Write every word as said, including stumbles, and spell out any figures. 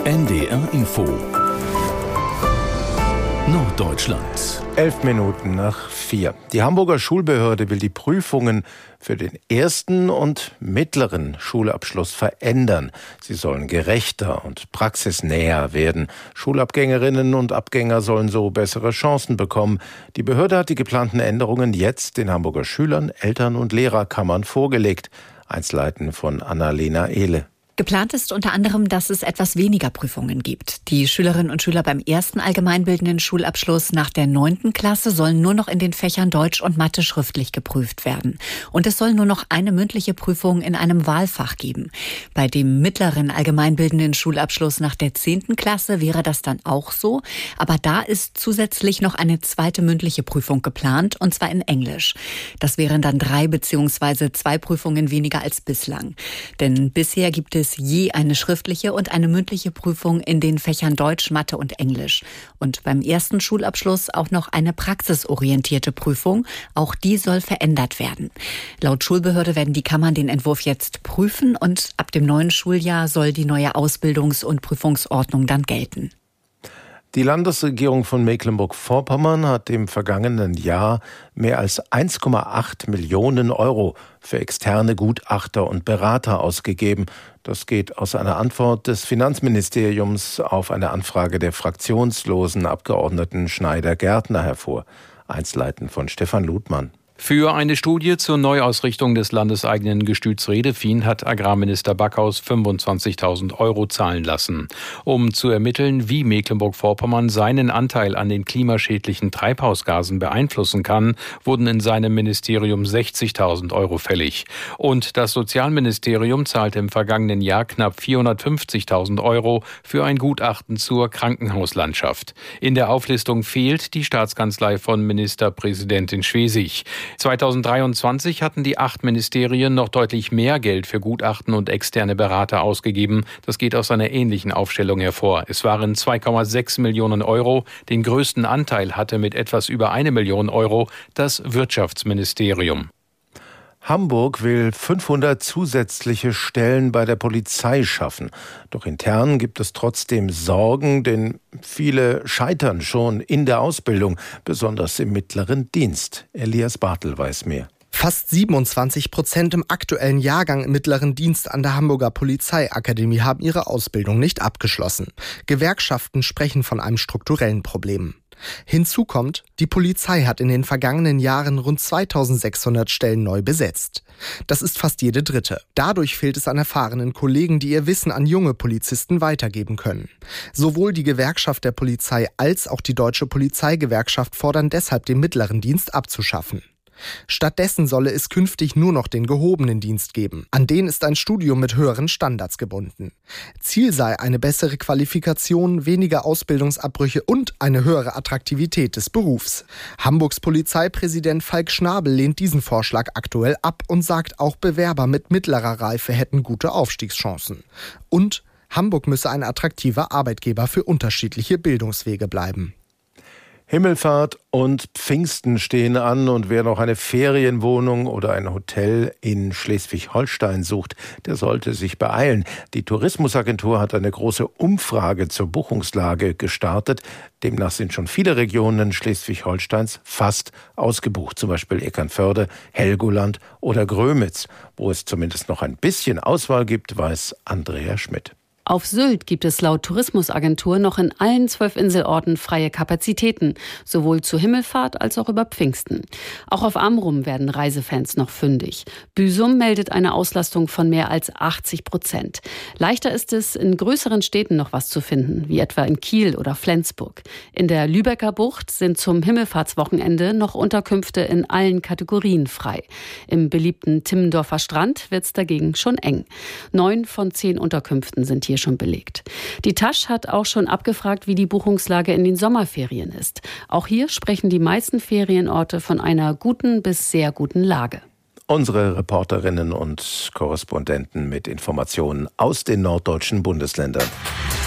N D R Info Norddeutschland. Elf Minuten nach vier. Die Hamburger Schulbehörde will die Prüfungen für den ersten und mittleren Schulabschluss verändern. Sie sollen gerechter und praxisnäher werden. Schulabgängerinnen und Abgänger sollen so bessere Chancen bekommen. Die Behörde hat die geplanten Änderungen jetzt den Hamburger Schülern, Eltern und Lehrerkammern vorgelegt. Einzelheiten von Annalena Ehle. Geplant ist unter anderem, dass es etwas weniger Prüfungen gibt. Die Schülerinnen und Schüler beim ersten allgemeinbildenden Schulabschluss nach der neunten Klasse sollen nur noch in den Fächern Deutsch und Mathe schriftlich geprüft werden. Und es soll nur noch eine mündliche Prüfung in einem Wahlfach geben. Bei dem mittleren allgemeinbildenden Schulabschluss nach der zehnten Klasse wäre das dann auch so. Aber da ist zusätzlich noch eine zweite mündliche Prüfung geplant, und zwar in Englisch. Das wären dann drei bzw. zwei Prüfungen weniger als bislang. Denn bisher gibt es je eine schriftliche und eine mündliche Prüfung in den Fächern Deutsch, Mathe und Englisch. Und beim ersten Schulabschluss auch noch eine praxisorientierte Prüfung. Auch die soll verändert werden. Laut Schulbehörde werden die Kammern den Entwurf jetzt prüfen und ab dem neuen Schuljahr soll die neue Ausbildungs- und Prüfungsordnung dann gelten. Die Landesregierung von Mecklenburg-Vorpommern hat im vergangenen Jahr mehr als eins Komma acht Millionen Euro für externe Gutachter und Berater ausgegeben. Das geht aus einer Antwort des Finanzministeriums auf eine Anfrage der fraktionslosen Abgeordneten Schneider-Gärtner hervor. Einzelheiten von Stefan Ludmann. Für eine Studie zur Neuausrichtung des landeseigenen Gestüts Redefin hat Agrarminister Backhaus fünfundzwanzigtausend Euro zahlen lassen, um zu ermitteln, wie Mecklenburg-Vorpommern seinen Anteil an den klimaschädlichen Treibhausgasen beeinflussen kann, wurden in seinem Ministerium sechzigtausend Euro fällig. Und das Sozialministerium zahlte im vergangenen Jahr knapp vierhundertfünfzigtausend Euro für ein Gutachten zur Krankenhauslandschaft. In der Auflistung fehlt die Staatskanzlei von Ministerpräsidentin Schwesig. zweitausenddreiundzwanzig hatten die acht Ministerien noch deutlich mehr Geld für Gutachten und externe Berater ausgegeben. Das geht aus einer ähnlichen Aufstellung hervor. Es waren zwei Komma sechs Millionen Euro. Den größten Anteil hatte mit etwas über eine Million Euro das Wirtschaftsministerium. Hamburg will fünfhundert zusätzliche Stellen bei der Polizei schaffen. Doch intern gibt es trotzdem Sorgen, denn viele scheitern schon in der Ausbildung, besonders im mittleren Dienst. Elias Bartel weiß mehr. Fast siebenundzwanzig Prozent im aktuellen Jahrgang im mittleren Dienst an der Hamburger Polizeiakademie haben ihre Ausbildung nicht abgeschlossen. Gewerkschaften sprechen von einem strukturellen Problem. Hinzu kommt, die Polizei hat in den vergangenen Jahren rund zweitausendsechshundert Stellen neu besetzt. Das ist fast jede dritte. Dadurch fehlt es an erfahrenen Kollegen, die ihr Wissen an junge Polizisten weitergeben können. Sowohl die Gewerkschaft der Polizei als auch die Deutsche Polizeigewerkschaft fordern deshalb, den mittleren Dienst abzuschaffen. Stattdessen solle es künftig nur noch den gehobenen Dienst geben. An den ist ein Studium mit höheren Standards gebunden. Ziel sei eine bessere Qualifikation, weniger Ausbildungsabbrüche und eine höhere Attraktivität des Berufs. Hamburgs Polizeipräsident Falk Schnabel lehnt diesen Vorschlag aktuell ab und sagt, auch Bewerber mit mittlerer Reife hätten gute Aufstiegschancen. Und Hamburg müsse ein attraktiver Arbeitgeber für unterschiedliche Bildungswege bleiben. Himmelfahrt und Pfingsten stehen an, und wer noch eine Ferienwohnung oder ein Hotel in Schleswig-Holstein sucht, der sollte sich beeilen. Die Tourismusagentur hat eine große Umfrage zur Buchungslage gestartet. Demnach sind schon viele Regionen Schleswig-Holsteins fast ausgebucht, zum Beispiel Eckernförde, Helgoland oder Grömitz. Wo es zumindest noch ein bisschen Auswahl gibt, weiß Andrea Schmidt. Auf Sylt gibt es laut Tourismusagentur noch in allen zwölf Inselorten freie Kapazitäten, sowohl zur Himmelfahrt als auch über Pfingsten. Auch auf Amrum werden Reisefans noch fündig. Büsum meldet eine Auslastung von mehr als achtzig Prozent. Leichter ist es, in größeren Städten noch was zu finden, wie etwa in Kiel oder Flensburg. In der Lübecker Bucht sind zum Himmelfahrtswochenende noch Unterkünfte in allen Kategorien frei. Im beliebten Timmendorfer Strand wird es dagegen schon eng. Neun von zehn Unterkünften sind hier schon belegt. Die Tasch hat auch schon abgefragt, wie die Buchungslage in den Sommerferien ist. Auch hier sprechen die meisten Ferienorte von einer guten bis sehr guten Lage. Unsere Reporterinnen und Korrespondenten mit Informationen aus den norddeutschen Bundesländern.